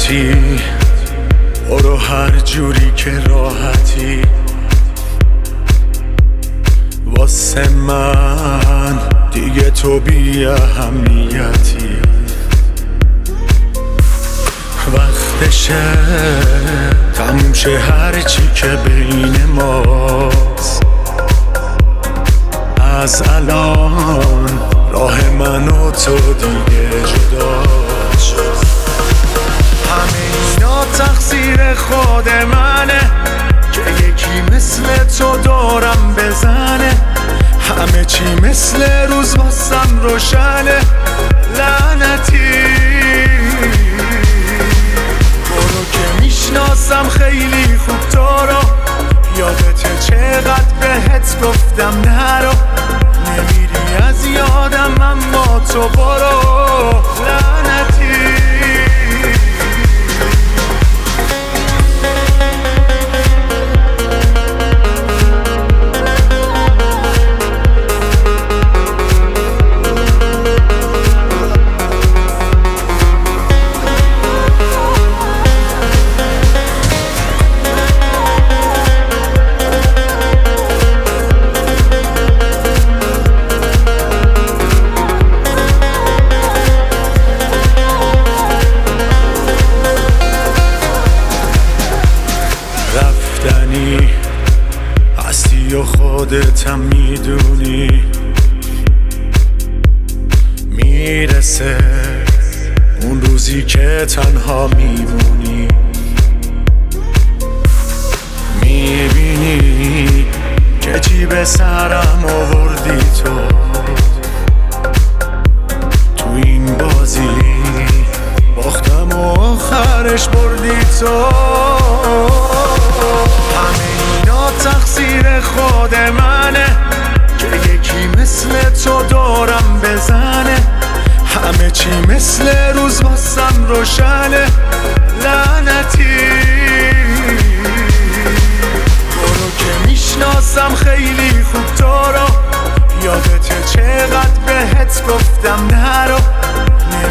لعنتی، برو هر جوری که راحتی. واسه من دیگه تو بی اهمیتی. وقتشه تموم شه هرچی که بین ماست. از الان راه من و تو دیگه جدا شد. همه اینا تقصیر خود منه که یکی مثل تو دورم بزنه. همه چی مثل روز واسم روشنه. لعنتی، برو که میشناسم خیلی خوب تو رو. یادته چقدر بهت گفتم نرو. نمیری از یادم اما تو برو. لعنتی، رفتنی هستی و خودتم میدونی. میرسه اون روزی که تنها میمونی. میبینی که چی به سرم آوردی تو این بازی. باختم و آخرش بردی تو. تقصیر خود منه که یکی مثل تو دورم بزنه. همه چی مثل روز واسم روشنه. لعنتی، برو که میشناسم خیلی خوب تو رو. یادته چقدر بهت گفتم نرو.